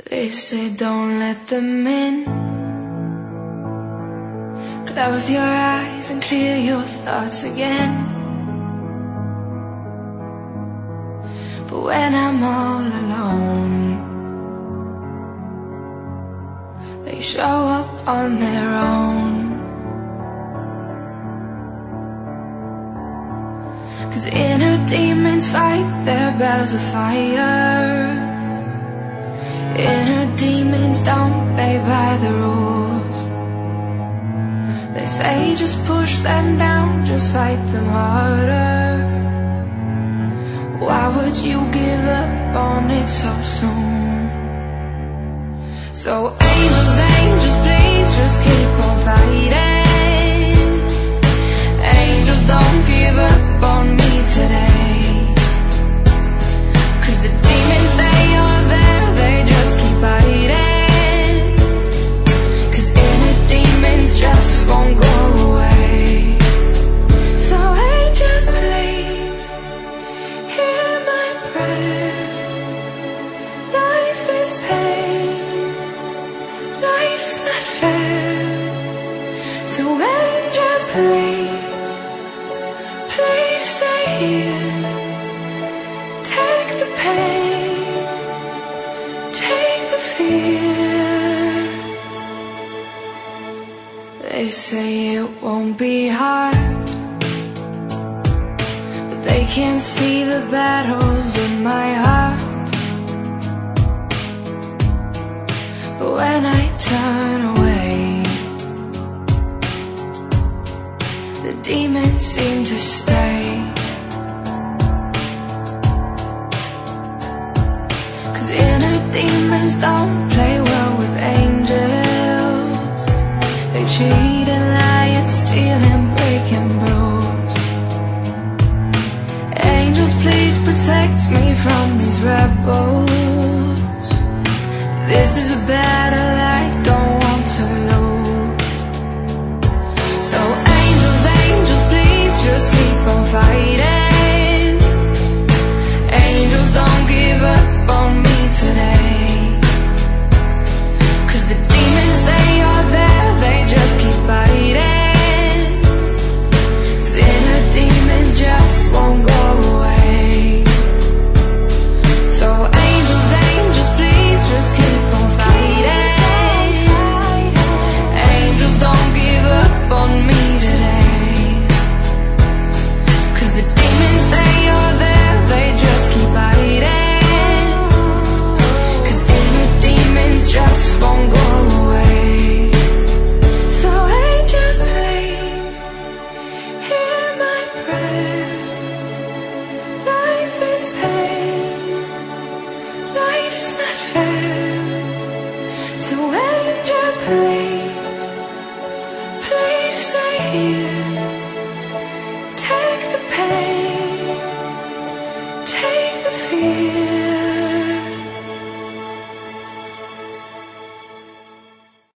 They say don't let them in. Close your eyes and clear your thoughts again. But when I'm all alone, they show up on their own. 'Cause inner demons fight their battles with fire. Inner demons don't play by the rules. They say just push them down, just fight them harder. Why would you give up on it so soon? So angels, angels, please just keep on fighting. Angels, don't give up on me today. 'Cause the demons, they are there, they just keep fighting. 'Cause inner demons just won't go away. So angels, please hear my prayer. Life is pain, life's not fair. So angels, please, please stay here. Take the pain, take the fear. They say it won't be hard, but they can't see the battles in my heart. But when I turn away, the demons seem to stay. 'Cause inner demons don't play well with angels. They cheat and lie and steal and break and bruise. Angels, please protect me from these rebels. This is a battle I don't want to lose. So angels, angels, please just keep on fighting. Angels, don't give up on me today. 'Cause the demons, they are there, they just keep fighting. 'Cause inner demons just won't go away. So angels, angels, please just keep on fighting. Angels, don't give up on me today. 'Cause the demons, they are there, they just keep fighting. 'Cause inner demons just won't go away. So angels, please hear my prayer. Life is pain, life's not fair. So angels, please